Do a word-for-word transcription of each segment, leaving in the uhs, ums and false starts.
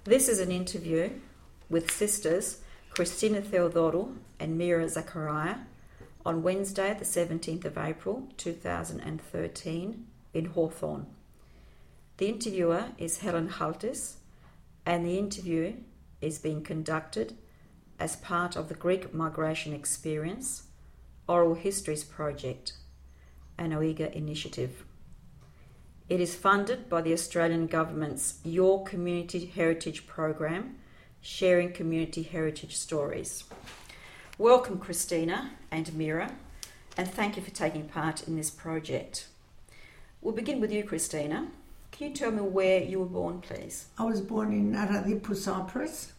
This is an interview with sisters Christina Theodorou and Mira Zachariah on Wednesday the seventeenth of April two thousand thirteen in Hawthorne. The interviewer is Helen Haltis, and the interview is being conducted as part of the Greek Migration Experience Oral Histories Project, an OIGA initiative. It is funded by the Australian Government's Your Community Heritage Program, Sharing Community Heritage Stories. Welcome, Christina and Mira, and thank you for taking part in this project. We'll begin with you, Christina. Can you tell me where you were born, please? I was born in Aradipu, Cyprus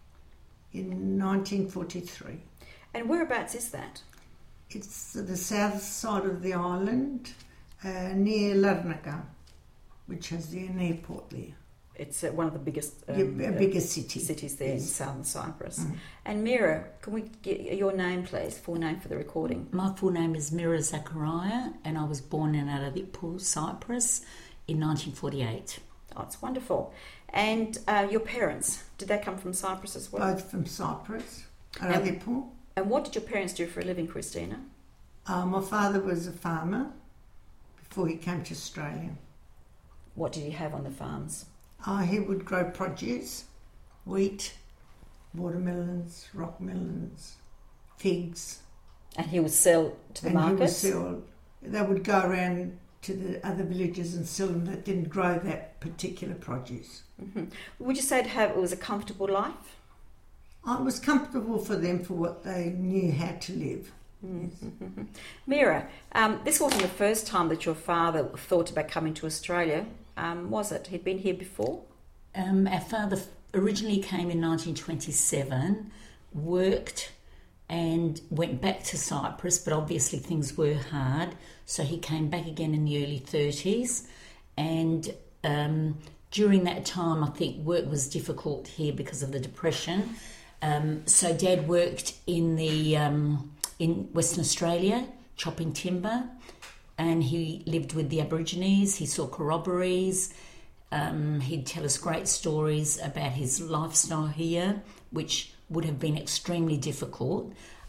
in nineteen forty-three. And whereabouts is that? It's the south side of the island, uh, near Larnaca, which has an airport there. It's uh, one of the biggest um, yeah, biggest city. cities there yes. in southern Cyprus. Mm. And Mira, can we get your name, please, full name for the recording? My full name is Mira Zachariah, and I was born in Aradipu, Cyprus in nineteen forty-eight. Oh, it's wonderful. And uh, your parents, did they come from Cyprus as well? Both from Cyprus, Aradipu. And, and what did your parents do for a living, Christina? Uh, my father was a farmer before he came to Australia. What did he have on the farms? Uh, he would grow produce, wheat, watermelons, rock melons, figs. And he would sell to the and markets? He would sell. They would go around to the other villages and sell them that didn't grow that particular produce. Mm-hmm. Would you say to have, it was a comfortable life? Oh, it was comfortable for them for what they knew how to live. Mm-hmm. Yes. Mira, um, this wasn't the first time that your father thought about coming to Australia, um, was it? He'd been here before? Um, our father originally came in nineteen twenty-seven, worked and went back to Cyprus, but obviously things were hard, so he came back again in the early thirties, and um, during that time I think work was difficult here because of the Depression. Um, so Dad worked in the um, in Western Australia, chopping timber, and he lived with the Aborigines. He saw corroborees. Um, he'd tell us great stories about his lifestyle here, which would have been extremely difficult.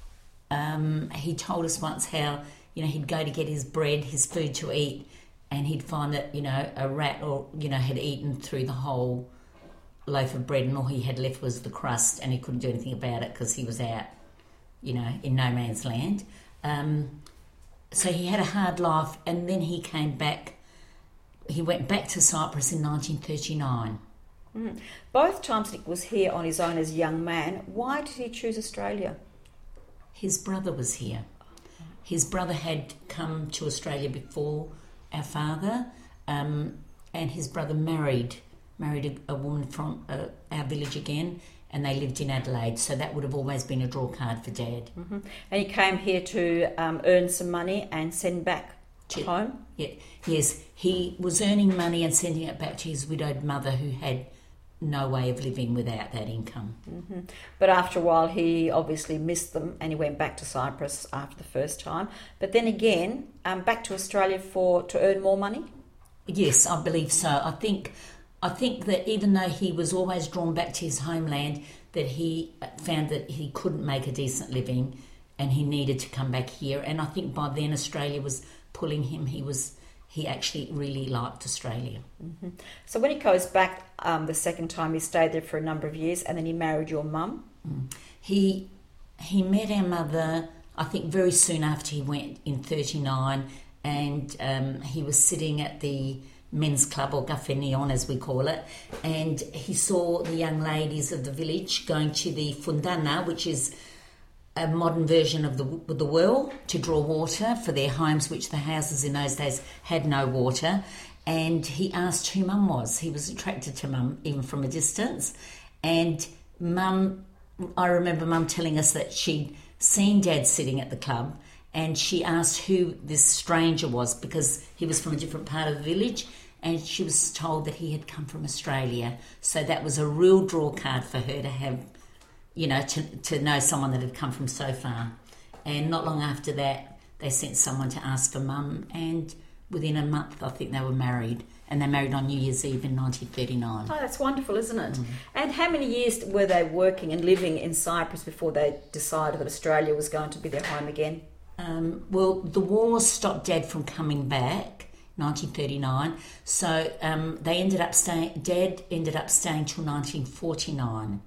Um, he told us once how, you know, he'd go to get his bread, his food to eat, and he'd find that, you know, a rat or, you know, had eaten through the whole loaf of bread, and all he had left was the crust, and he couldn't do anything about it because he was out, you know, in no man's land. Um, so he had a hard life, and then he came back. He went back to Cyprus in nineteen thirty-nine. Mm. Both times Nick was here on his own as a young man. Why did he choose Australia? His brother was here. His brother had come to Australia before our father, um, and his brother married married a, a woman from uh, our village again, and they lived in Adelaide, so that would have always been a draw card for Dad. Mm-hmm. And he came here to um, earn some money and send back to yeah. home? Yeah. Yes, he was earning money and sending it back to his widowed mother, who had no way of living without that income. Mm-hmm. But after a while he obviously missed them, and he went back to Cyprus after the first time. But then again, um, back to Australia for to earn more money? Yes, I believe so. I think I think that even though he was always drawn back to his homeland, that he found that he couldn't make a decent living and he needed to come back here. And I think by then Australia was pulling him. He was he actually really liked Australia. Mm-hmm. So when he goes back um, the second time, he stayed there for a number of years, and then he married your mum? Mm. He he met our mother, I think, very soon after he went in thirty-nine, and um, he was sitting at the men's club, or Café Neon as we call it, and he saw the young ladies of the village going to the fundana, which is a modern version of the the well, to draw water for their homes, which the houses in those days had no water. And he asked who Mum was. He was attracted to Mum even from a distance. And Mum, I remember Mum telling us that she'd seen Dad sitting at the club, and she asked who this stranger was because he was from a different part of the village, and she was told that he had come from Australia. So that was a real draw card for her to have, you know, to, to know someone that had come from so far. And not long after that, they sent someone to ask for Mum, and within a month, I think they were married. And they married on New Year's Eve in nineteen thirty-nine. Oh, that's wonderful, isn't it? Mm. And how many years were they working and living in Cyprus before they decided that Australia was going to be their home again? Um, well, the war stopped Dad from coming back, nineteen thirty-nine. So um, they ended up staying. Dad ended up staying till nineteen forty-nine,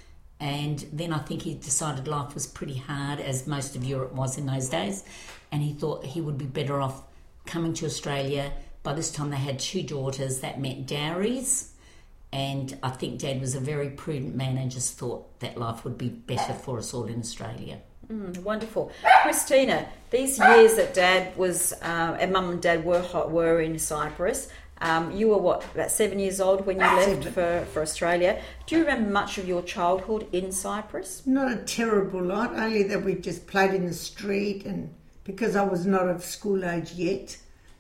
and then I think he decided life was pretty hard, as most of Europe was in those days, and he thought he would be better off coming to Australia. By this time, they had two daughters. That meant dowries, and I think Dad was a very prudent man and just thought that life would be better for us all in Australia. Mm, wonderful. Christina, these years that Dad was, uh, and Mum and Dad were were in Cyprus, um, you were what, about seven years old when you left for, for Australia. Do you remember much of your childhood in Cyprus? Not a terrible lot, only that we just played in the street, and because I was not of school age yet,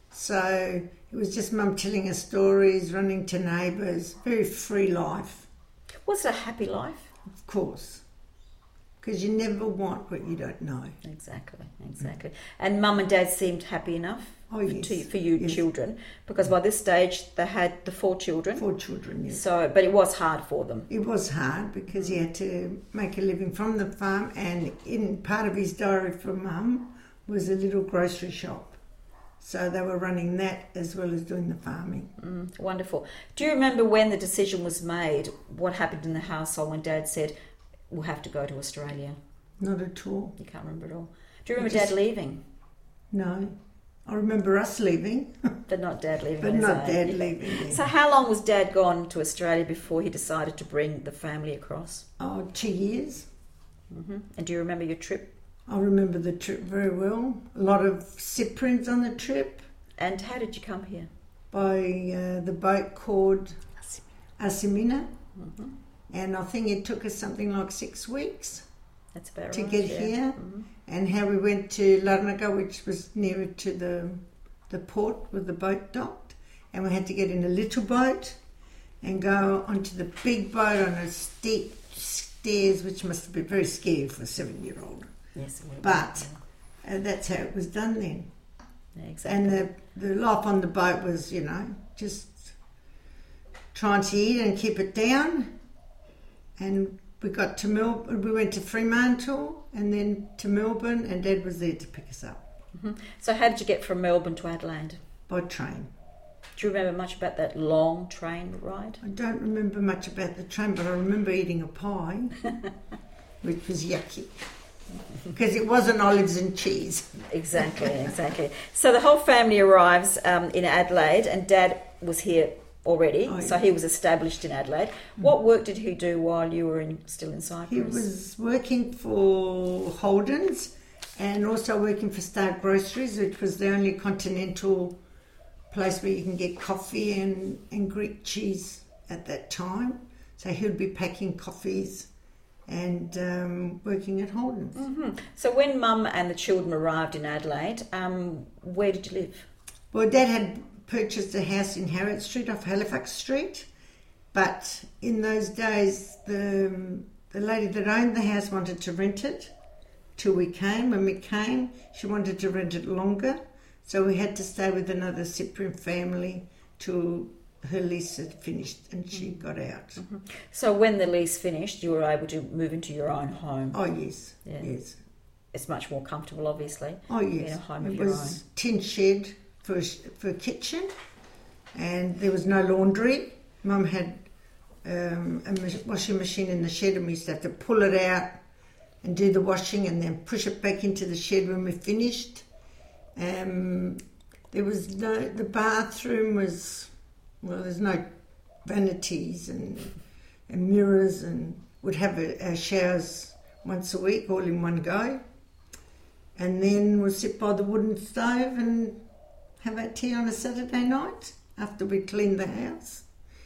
so it was just Mum telling us stories, running to neighbours, very free life. Was it a happy life? Of course. Because you never want what you don't know. Exactly, exactly. And Mum and Dad seemed happy enough oh, for, yes. to, for you yes. children, because by this stage they had the four children. Four children, yes. So, but it was hard for them. It was hard because he had to make a living from the farm, and in part of his diary for Mum was a little grocery shop. So they were running that as well as doing the farming. Mm, wonderful. Do you remember when the decision was made, what happened in the household when Dad said, we'll have to go to Australia? Not at all. You can't remember at all. Do you remember just, Dad leaving? No. I remember us leaving. But not Dad leaving. But on his not own. Dad leaving. Yeah. So how long was Dad gone to Australia before he decided to bring the family across? Oh, two years. Mm-hmm. And do you remember your trip? I remember the trip very well. A lot of Cyprians on the trip. And how did you come here? By uh, the boat called Asimina. Mm-hmm. And I think it took us something like six weeks That's about to right, get yeah. here. Mm-hmm. And how we went to Larnaca, which was nearer to the the port where the boat docked. And we had to get in a little boat and go onto the big boat on a steep stairs, which must have been very scary for a seven-year-old. Yes, it would But uh, that's how it was done then. yeah, exactly. And the, the life on the boat was, you know, just trying to eat and keep it down. And we got to Melbourne, we went to Fremantle and then to Melbourne, and Dad was there to pick us up. Mm-hmm. So how did you get from Melbourne to Adelaide? By train. Do you remember much about that long train ride? I don't remember much about the train, but I remember eating a pie, which was yucky. Because it wasn't olives and cheese. Exactly, exactly. So the whole family arrives um, in Adelaide, and Dad was here already, oh, so yeah. he was established in Adelaide. Mm. What work did he do while you were in, still in Cyprus? He was working for Holden's and also working for Star Groceries, which was the only continental place where you can get coffee and, and Greek cheese at that time. So he would be packing coffees and um, working at Holden's. Mm-hmm. So when Mum and the children arrived in Adelaide, um, where did you live? Well, Dad had purchased a house in Harriet Street off Halifax Street, but in those days the, the lady that owned the house wanted to rent it till we came. When we came, she wanted to rent it longer, so we had to stay with another Cyprian family till her lease had finished and she got out. Mm-hmm. So when the lease finished, you were able to move into your own home? Oh, yes, yeah. yes. It's much more comfortable, obviously. Oh, yes. In a home of it your was own. tin shed for, for a kitchen, and there was no laundry. Mum had um, a washing machine in the shed, and we used to have to pull it out and do the washing and then push it back into the shed when we finished. Um, there was no, the bathroom was, well, there's no vanities and, and mirrors, and would have a, a showers once a week, all in one go. And then we'll sit by the wooden stove and have our tea on a Saturday night after we cleaned the house.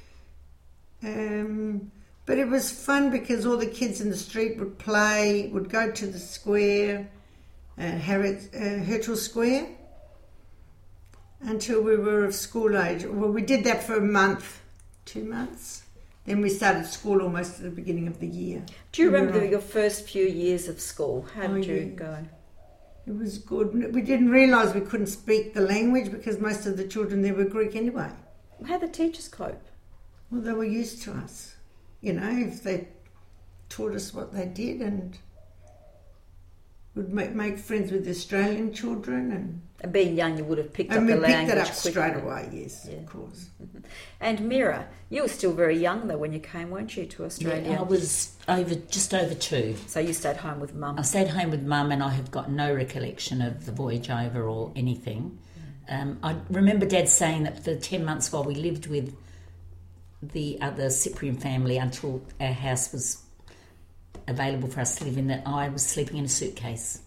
Um, but it was fun because all the kids in the street would play, would go to the square, uh, Harriet, uh, Hertel Square, until we were of school age. Well, we did that for a month, two months. Then we started school almost at the beginning of the year. Do you remember the, your first few years of school? How did oh, you yeah. go? It was good. We didn't realise we couldn't speak the language because most of the children there were Greek anyway. How did the teachers cope? Well, they were used to us. You know, if they taught us what they did, and would make, make friends with the Australian children. And, and being young, you would have picked and up the language. language And we picked it up quickly. straight away, yes, yeah. Of course. And Mira, you were still very young though when you came, weren't you, to Australia? Yeah, I was over just over two. So you stayed home with Mum? I stayed home with Mum, and I have got no recollection of the voyage over or anything. Um, I remember Dad saying that for the ten months while we lived with the other Cyprian family until our house was available for us to live in, that I was sleeping in a suitcase.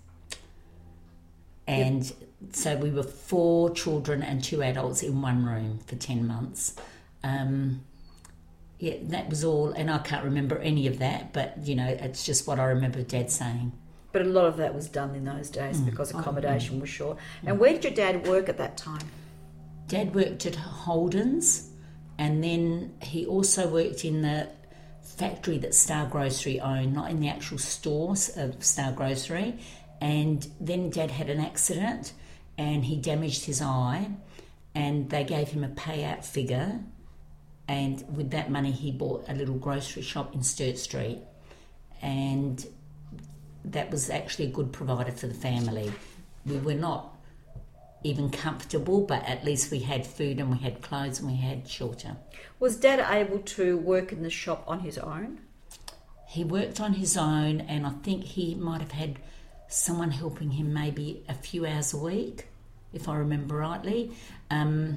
And yep. So we were four children and two adults in one room for ten months. Um, yeah, that was all, and I can't remember any of that, but, you know, it's just what I remember Dad saying. But a lot of that was done in those days mm. because accommodation mm. was short. And where did your dad work at that time? Dad worked at Holden's, and then he also worked in the factory that Star Grocery owned, not in the actual stores of Star Grocery. And then Dad had an accident and he damaged his eye, and they gave him a payout figure, and with that money he bought a little grocery shop in Sturt Street, and that was actually a good provider for the family. We were not even comfortable, but at least we had food and we had clothes and we had shelter. Was Dad able to work in the shop on his own? He worked on his own, and I think he might have had someone helping him maybe a few hours a week, if I remember rightly. Um,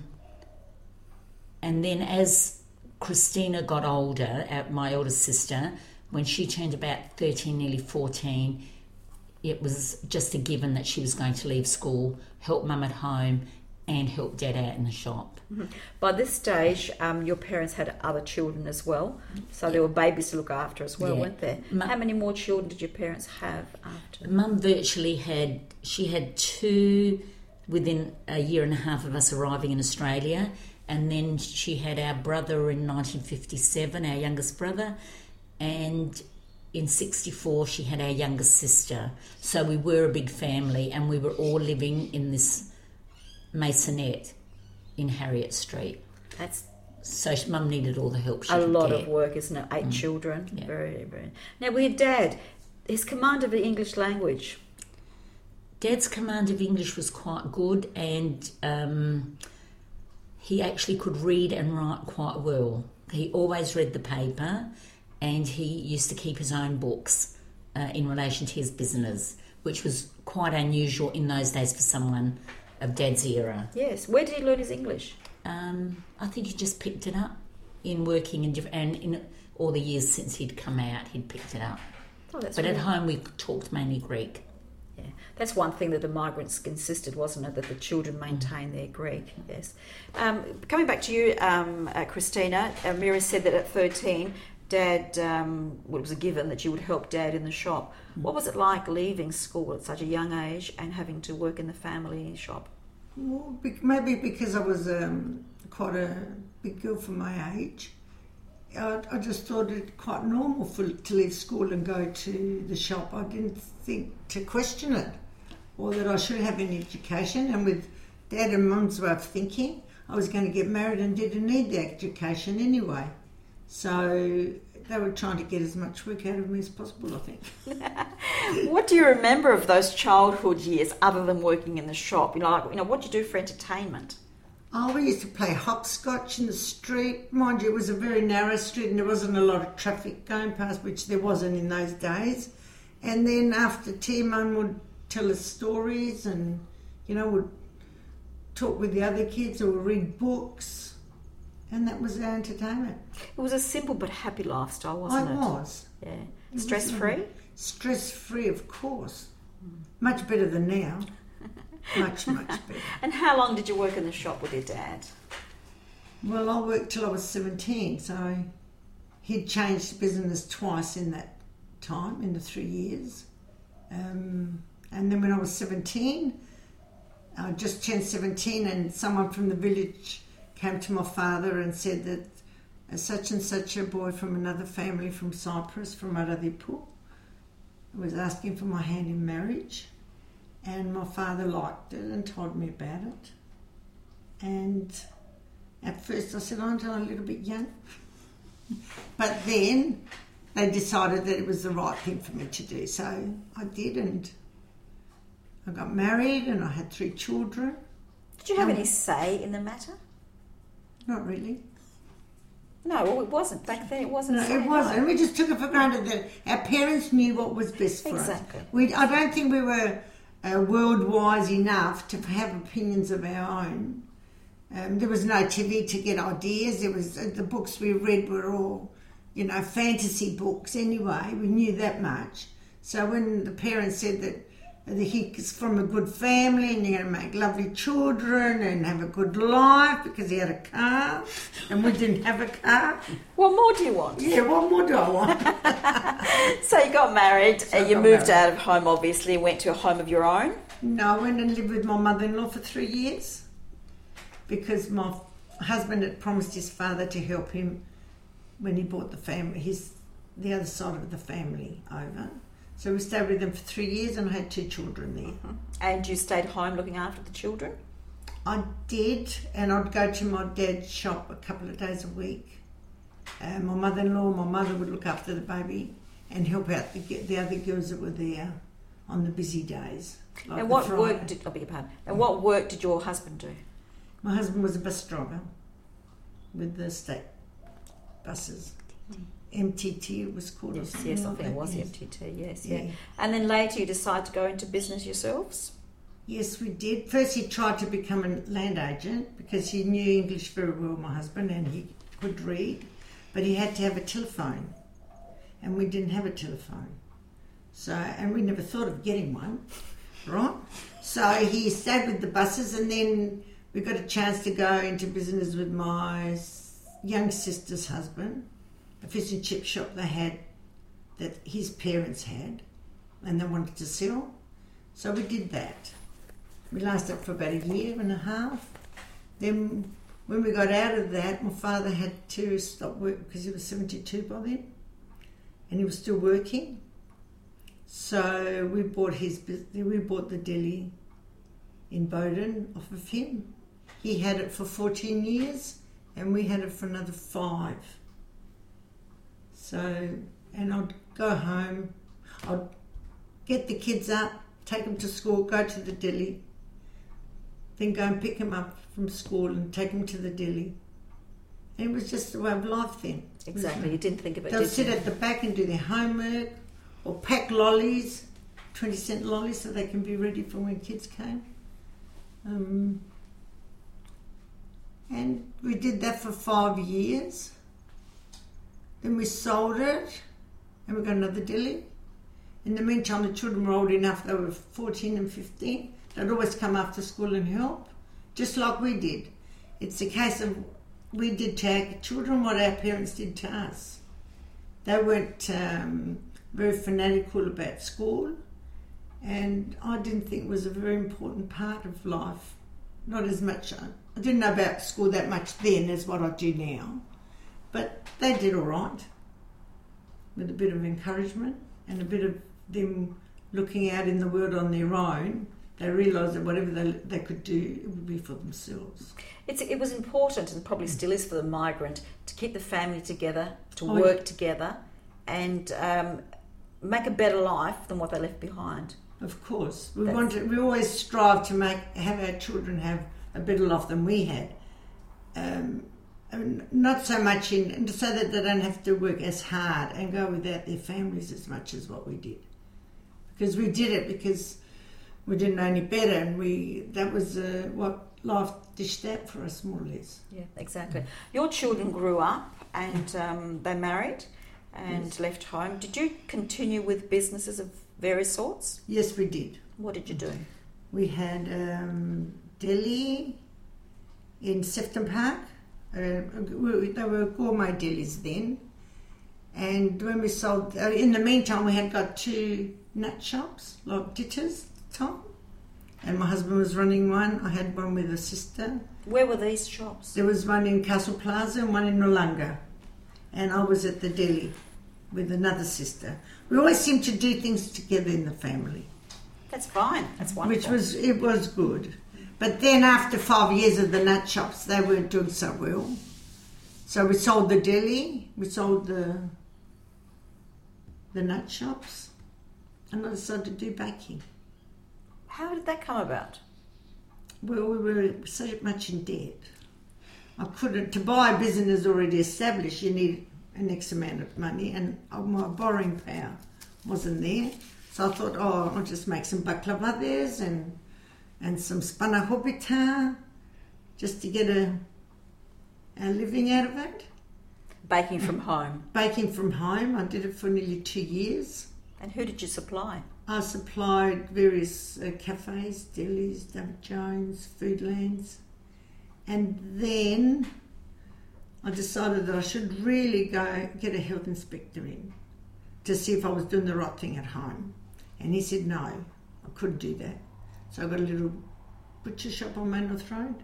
and then as Christina got older, my eldest sister, when she turned about thirteen, nearly fourteen, it was just a given that she was going to leave school, help Mum at home, and help Dad out in the shop. Mm-hmm. By this stage, um, your parents had other children as well, so there were babies to look after as well, yeah. weren't there? Mum, How many more children did your parents have after? Mum virtually had, she had two within a year and a half of us arriving in Australia, and then she had our brother in nineteen fifty-seven, our youngest brother, and in sixty-four she had our youngest sister. So we were a big family, and we were all living in this maisonette in Harriet Street. That's so Mum needed all the help she a could lot get. of work, isn't it? Eight Mm. children. Yeah. Very, very. Now, with your dad, his command of the English language. Dad's command of English was quite good, and um, he actually could read and write quite well. He always read the paper, and he used to keep his own books uh, in relation to his business, which was quite unusual in those days for someone of Dad's era. Yes. Where did he learn his English? Um, I think he just picked it up in working in different, and in all the years since he'd come out, he'd picked it up. Oh, that's but really... at home we talked mainly Greek. Yeah, that's one thing that the migrants insisted, wasn't it, that the children maintain their Greek. Yes. Um, coming back to you, um, uh, Christina, uh, Mira said that at thirteen, Dad, um, well, it was a given that you would help Dad in the shop. Mm. What was it like leaving school at such a young age and having to work in the family shop? Well, maybe because I was um, quite a big girl for my age. I, I just thought it quite normal for to leave school and go to the shop. I didn't think to question it, or that I should have an education. And with Dad and Mum's way of thinking, I was going to get married and didn't need the education anyway. So they were trying to get as much work out of me as possible, I think. What do you remember of those childhood years other than working in the shop? You know, like, you know, what did you do for entertainment? Oh, we used to play hopscotch in the street. Mind you, it was a very narrow street and there wasn't a lot of traffic going past, which there wasn't in those days. And then after tea, Mum would tell us stories and, you know, would talk with the other kids or read books. And that was our entertainment. It was a simple but happy lifestyle, wasn't it? it? I was. Yeah. Stress-free? Stress-free, of course. Much better than now. Much, much better. And how long did you work in the shop with your dad? Well, I worked till I was seventeen, so he'd changed business twice in that time, in the three years. Um, and then when I was seventeen, I just turned seventeen, and someone from the village came to my father and said that a such and such a boy from another family from Cyprus, from Aradipu, was asking for my hand in marriage. and my father liked it and told me about it. And at first I said, aren't I a little bit young? But then they decided that it was the right thing for me to do, so I did, and I got married and I had three children. Did you have Um, any say in the matter? Not really. No, well, it wasn't. Back then it wasn't. No, say, it wasn't. We just took it for granted that our parents knew what was best for Exactly. us. We, I don't think we were uh, world-wise enough to have opinions of our own. Um, there was no T V to get ideas. There was uh, the books we read were all, you know, fantasy books anyway. We knew that much. So when the parents said that that he's from a good family and you're going to make lovely children and have a good life because he had a car and we didn't have a car. What more do you want? Yeah, what more do I want? So you got married, So I and you got moved married. out of home, obviously, went to a home of your own. No, I went and lived with my mother-in-law for three years because my husband had promised his father to help him when he brought the family, his the other side of the family over. So we stayed with them for three years and I had two children there. And you stayed home looking after the children? I did, and I'd go to my dad's shop a couple of days a week. Uh, my mother-in-law, my mother would look after the baby and help out the, the other girls that were there on the busy days. Like And the what Friday. work did, I beg your pardon, and what work did your husband do? My husband was a bus driver with the state buses. M T T it was called. or Yes, something yes, I like think it that, was yes. M T T, yes, yeah. Yeah. And then later you decided to go into business yourselves? Yes, we did. First he tried to become a land agent because he knew English very well, my husband, and he could read. But he had to have a telephone. And we didn't have a telephone. So, and we never thought of getting one, right? So he stayed with the buses, and then we got a chance to go into business with my s- young sister's husband, a fish and chip shop they had that his parents had, and they wanted to sell. So we did that. We lasted for about a year and a half. Then when we got out of that, my father had to stop work because he was seventy-two by then, and he was still working. So we bought his bus- we bought the deli in Bowden off of him. He had it for fourteen years, and we had it for another five. So, and I'd go home, I'd get the kids up, take them to school, go to the deli, then go and pick them up from school and take them to the deli. And it was just the way of life then. Exactly, you didn't think of it, They'll did sit you? at the back and do their homework or pack lollies, twenty cent lollies, so they can be ready for when kids came. Um, and we did that for five years. Then we sold it and we got another deli. In the meantime, the children were old enough, they were fourteen and fifteen. They'd always come after school and help, just like we did. It's a case of we did to our children what our parents did to us. They weren't um, very fanatical about school, and I didn't think it was a very important part of life. Not as much, I didn't know about school that much then as what I do now, but they did all right with a bit of encouragement and a bit of them looking out in the world on their own. They realised that whatever they, they could do, it would be for themselves. It's, it was important, and probably still is for the migrant, to keep the family together, to Oh, work yeah. together, and um, make a better life than what they left behind. Of course, we That's- wanted. We always strive to make have our children have a better life than we had. Um, and not so much in, and so that they don't have to work as hard and go without their families as much as what we did. Because we did it because we didn't know any better, and we that was uh, what life dished out for us, more or less. Yeah, exactly. Your children grew up and um, they married and Yes. left home. Did you continue with businesses of various sorts? Yes, we did. What did you do? We had um, deli in Sefton Park. Uh, we, they were gourmet delis then. And when we sold, uh, in the meantime, we had got two nut shops, like Ditters at the time. And my husband was running one. I had one with a sister. Where were these shops? There was one in Castle Plaza and one in Nollunga. And I was at the deli with another sister. We always seemed to do things together in the family. That's fine. That's wonderful. Which was, it was good. But then after five years of the nut shops, they weren't doing so well. So we sold the deli, we sold the the nut shops, and I decided to do baking. How did that come about? Well, we were so much in debt. I couldn't, to buy a business already established, you need an X amount of money, and my borrowing power wasn't there. So I thought, oh, I'll just make some baklavades and and some spanakopita just to get a, a living out of it. Baking from home. Baking from home. I did it for nearly two years. And who did you supply? I supplied various uh, cafes, delis, David Jones, Foodlands. And then I decided that I should really go get a health inspector in to see if I was doing the right thing at home. And he said no, I couldn't do that. So I got a little butcher shop on Maynooth Road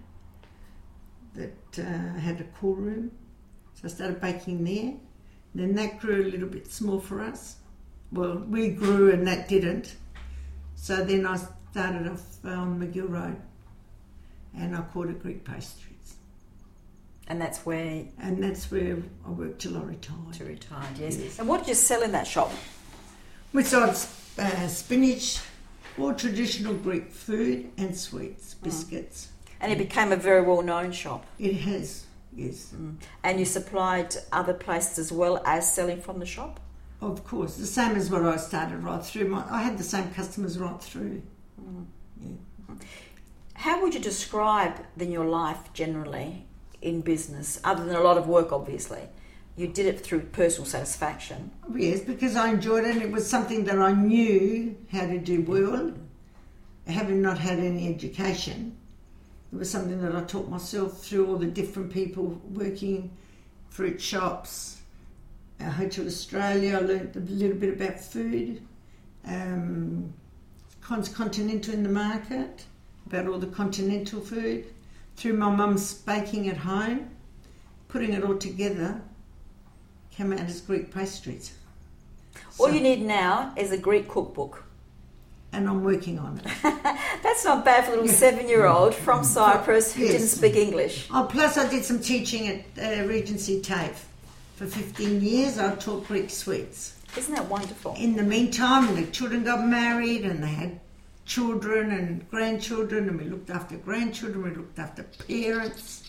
that uh, had a cool room. So I started baking there. Then that grew a little bit small for us. Well, we grew and that didn't. So then I started off on McGill Road and I called it Greek Pastries. And that's where... And that's where I worked till I retired. To retired, yes. Yes. And what did you sell in that shop? We sold uh, spinach, all traditional Greek food and sweets, biscuits. And it became a very well-known shop. It has, yes. Mm. And you supplied other places as well as selling from the shop? Of course, the same as what I started right through. My, I had the same customers right through. Mm. Yeah. How would you describe then your life generally in business, other than a lot of work, obviously? You did it through personal satisfaction. Yes, because I enjoyed it and it was something that I knew how to do well, having not had any education. It was something that I taught myself through all the different people working, fruit shops, uh, Hotel Australia. I learned a little bit about food, um, continental in the market, about all the continental food, through my mum's baking at home, putting it all together, came out as Greek Pastries. All So- you need now is a Greek cookbook. and I'm working on it. That's not bad for a little seven-year-old from Cyprus who Yes. didn't speak English. Oh, plus I did some teaching at uh, Regency TAFE. For fifteen years I taught Greek sweets. Isn't that wonderful? In the meantime, the children got married and they had children and grandchildren, and we looked after grandchildren, we looked after parents,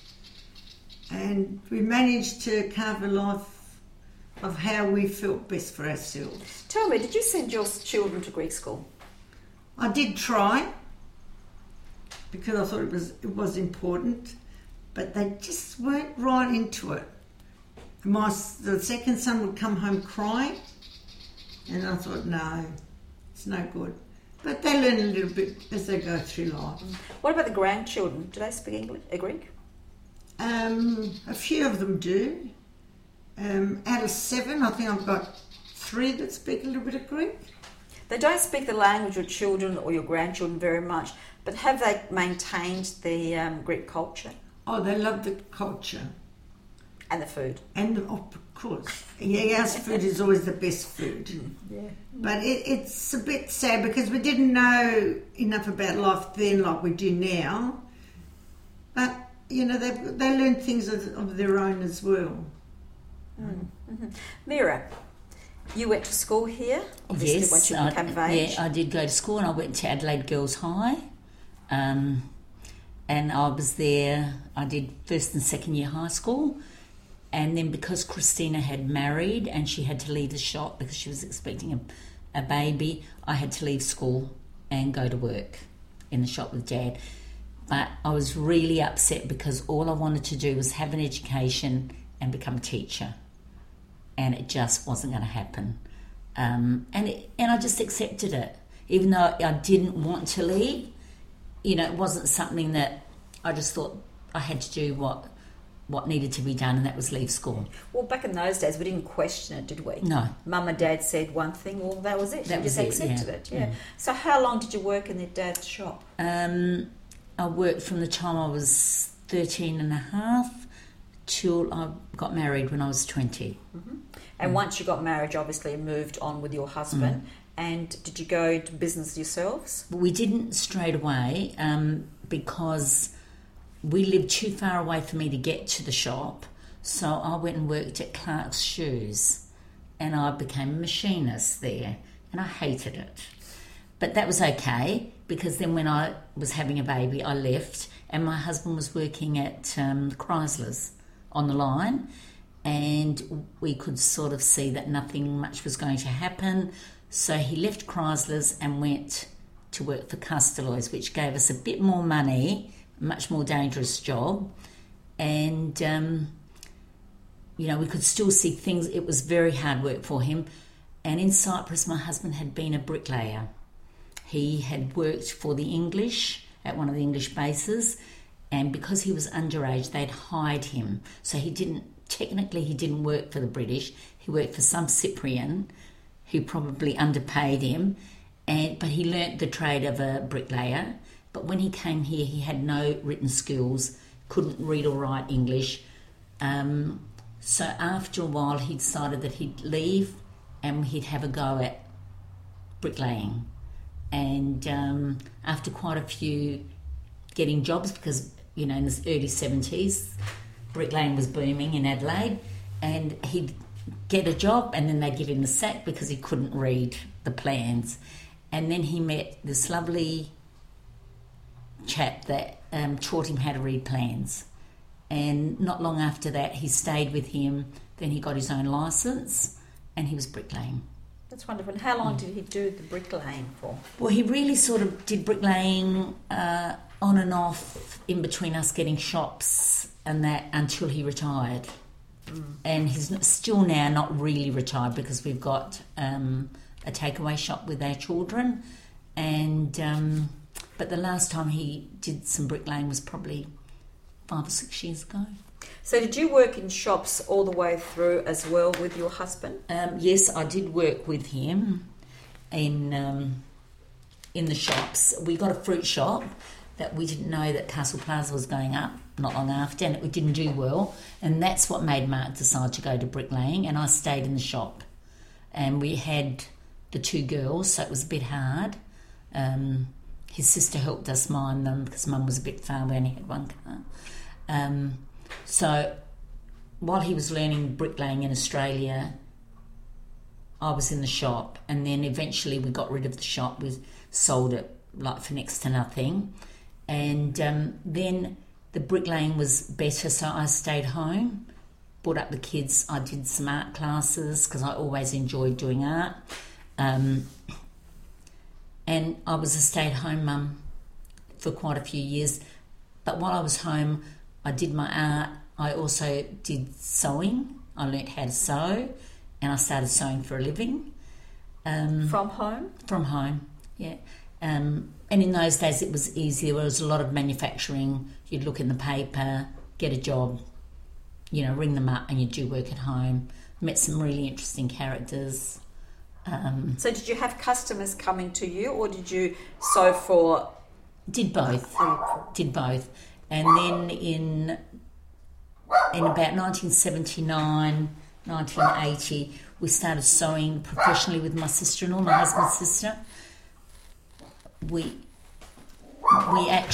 and we managed to carve a life of how we felt best for ourselves. Tell me, did you send your children to Greek school? I did try because I thought it was it was important, but they just weren't right into it. My the second son would come home crying, and I thought, no, it's no good. But they learn a little bit as they go through life. What about the grandchildren? Do they speak English, uh, Greek? Um, a few of them do. Um, out of seven, I think I've got three that speak a little bit of Greek. They don't speak the language of children or your grandchildren very much, but have they maintained the um, Greek culture Oh, they love the culture. and the food? And, the, oh, of course, yeah, our food is always the best food. Yeah. But it, it's a bit sad because we didn't know enough about life then like we do now. But, you know, they they learn things of, of their own as well. Mm-hmm. Mira, you went to school here, obviously, Yes, once you I, became of age. yeah, I did go to school and I went to Adelaide Girls High. Um, and I was there, I did first and second year high school. And then because Christina had married and she had to leave the shop because she was expecting a, a baby, I had to leave school and go to work in the shop with Dad. But I was really upset because all I wanted to do was have an education and become a teacher. And it just wasn't going to happen. Um, and it, and I just accepted it. Even though I didn't want to leave, you know, it wasn't something that I just thought I had to do what what needed to be done, and that was leave school. Well, back in those days, we didn't question it, did we? No. Mum and Dad said one thing, well, that was it. That you was just it, accepted yeah. it, yeah. Mm. So how long did you work in your dad's shop? Um, I worked from the time I was thirteen and a half till I got married when I was twenty. Mm-hmm. And mm. once you got married, you obviously moved on with your husband. Mm. And did you go to business yourselves? We didn't straight away um, because we lived too far away for me to get to the shop. So I went and worked at Clark's Shoes and I became a machinist there and I hated it. But that was okay because then when I was having a baby, I left and my husband was working at um, Chrysler's on the line and we could sort of see that nothing much was going to happen. So he left Chrysler's and went to work for Castelloys, which gave us a bit more money, a much more dangerous job. And, um, you know, we could still see things. It was very hard work for him. And in Cyprus, my husband had been a bricklayer. He had worked for the English at one of the English bases. And because he was underage, they'd hired him. So he didn't, technically he didn't work for the British. He worked for some Cyprian who probably underpaid him, and but he learnt the trade of a bricklayer. But when he came here, he had no written skills, couldn't read or write English. Um, so after a while, he decided that he'd leave and he'd have a go at bricklaying. And um, after quite a few getting jobs, because, you know, in the early seventies, bricklaying was booming in Adelaide, and he'd get a job and then they'd give him the sack because he couldn't read the plans. And then he met this lovely chap that um, taught him how to read plans. And not long after that, he stayed with him. Then he got his own licence and he was bricklaying. That's wonderful. And how long did he do the bricklaying for? Well, he really sort of did bricklaying uh, on and off in between us getting shops and that until he retired. Mm. And he's still now not really retired because we've got um, a takeaway shop with our children. And um, but the last time he did some bricklaying was probably five or six years ago. So did you work in shops all the way through as well with your husband? Um, yes, I did work with him in um, in the shops. We got a fruit shop that we didn't know that Castle Plaza was going up not long after, and it didn't do well. And that's what made Mark decide to go to bricklaying, and I stayed in the shop. And we had the two girls, so it was a bit hard. Um, his sister helped us mind them because Mum was a bit far, we only had one car. Um, so while he was learning bricklaying in Australia, I was in the shop, and then eventually we got rid of the shop. We sold it like for next to nothing. And um, then the bricklaying was better, so I stayed home, brought up the kids. I did some art classes because I always enjoyed doing art. Um, and I was a stay-at-home mum for quite a few years. But while I was home, I did my art. I also did sewing. I learnt how to sew, and I started sewing for a living. Um, from home? From home, yeah. Um, and in those days it was easy. There was a lot of manufacturing. You'd look in the paper, get a job, you know, ring them up, and you'd do work at home. Met some really interesting characters. Um, so did you have customers coming to you, or did you sew for... Did both. Did both. And then in in about nineteen seventy-nine, nineteen eighty, we started sewing professionally with my sister-in-law, my husband's sister. We we actually